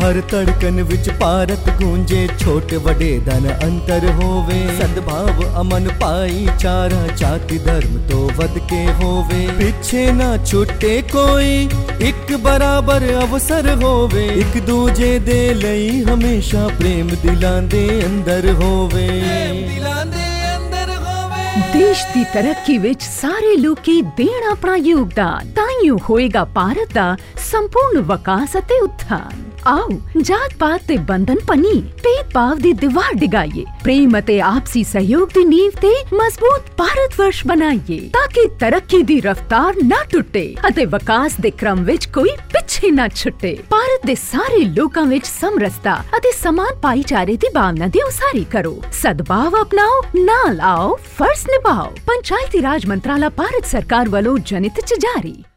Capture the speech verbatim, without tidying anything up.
हर धड़कन विच भारत गूंजे, छोटे वडे दा न अंतर होवे। सद्भाव अमन भाईचारा जाति धर्म तो वध के होवे। पिछे ना छुटे कोई, एक बराबर अवसर होवे। एक दूजे दे लई हमेशा प्रेम दिलां दे अंदर होवे। देश की तरक्की विच सारे लोकी देण अपना योगदान, ताइयों होएगा भारत दा संपूर्ण विकास अते उत्थान। आओ जात पात ते बंधन पनी, भेदभाव दी दीवार डिगाइए, प्रेम अते आपसी सहयोग दी नींव ते मजबूत भारत वर्ष बनाइए, ताकि तरक्की दी रफ्तार ना टुटे अते विकास दे क्रम विच कोई पिछे ना छुटे। भारत दे सारे लोकां विच समरसता अते समान भाईचारे दी भावना दी उसारी करो। सद्भाव अपनाओ, नाल आओ, फर्ज निभाओ। पंचायती राज मंत्राला भारत सरकार वालों जनित च जारी।